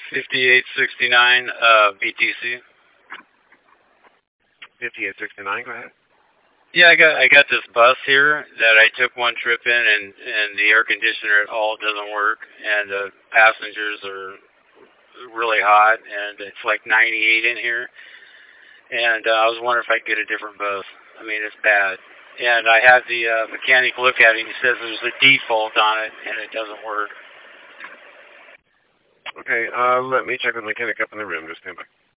5869 BTC. 5869, go ahead. Yeah, I got this bus here that I took one trip in, and the air conditioner at all doesn't work, and the passengers are really hot, and it's like 98 in here. And I was wondering if I could get a different bus. I mean, it's bad. And I had the mechanic look at it, and he says there's a default on it, and it doesn't work. Okay, let me check with the mechanic up in the room. Just stand by.